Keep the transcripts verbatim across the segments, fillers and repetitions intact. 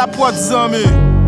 What zami?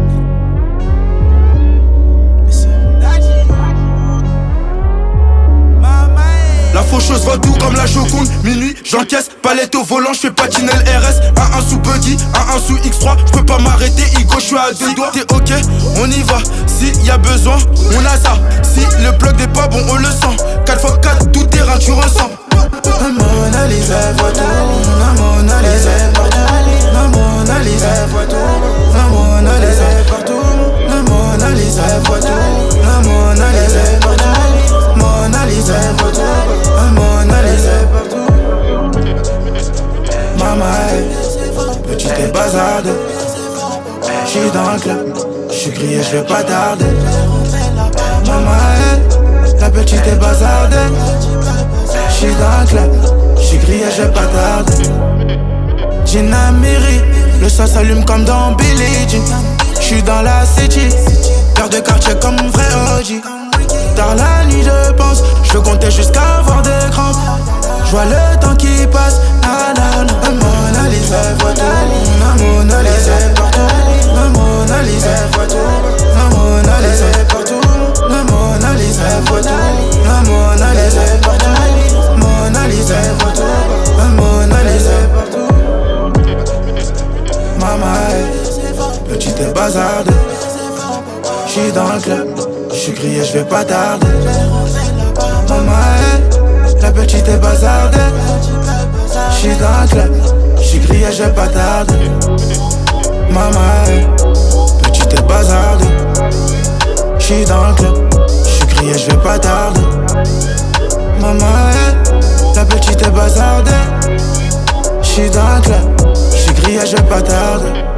La faucheuse voit tout comme la Joconde. Minuit, j'encaisse, palette au volant, j'fais patiner le R S. un un sous Buddy, un un sous X trois. J'peux pas m'arrêter, Igo, j'suis à deux doigts. T'es ok, on y va. Si y a besoin, on a ça. Si le bloc n'est pas bon, on le sent. quatre par quatre, tout terrain, tu ressens. La Mona Lisa, voit tout. La Mona Lisa, partout. La Mona Lisa, voit tout. La Mona Lisa, partout. La Mona Lisa, voit tout. La Mona Lisa, partout. Mona Lisa, voit tout. La Mona Lisa, partout. Maman, petite et bazarde. J'suis dans le club, j'suis grillé, j'vais pas tarder. Maman, la petite est bazarde. J'suis dans le club, j'suis grillé, j'vais pas tarder. J'ai Namiri, le sang s'allume comme dans Billie Jean. J'suis dans la city, cœur de quartier comme mon vrai O G. Tard la nuit je pense, je comptais jusqu'à avoir des crampes. J'vois le temps qui passe, nanana. La Mona Lisa voit tout, la Mona Lisa partout. La Mona Lisa voit tout, la Mona Lisa partout. La Mona Lisa voit tout, la Mona Lisa partout. Mona Lisa voit tout, la Mona Lisa partout. Maman, petite et bazarde. J'suis dans le club, j'suis grillé, j'vais pas tarder. Maman, la petite est bazarde. J'suis dans le club, j'suis grillé, j'vais pas tarder. Maman, petite et bazarde. J'suis dans le club, j'suis grillé, j'vais pas tarder. Maman, la petite est bazarde. J'suis dans le club, j'suis grillé, j'vais pas tarder.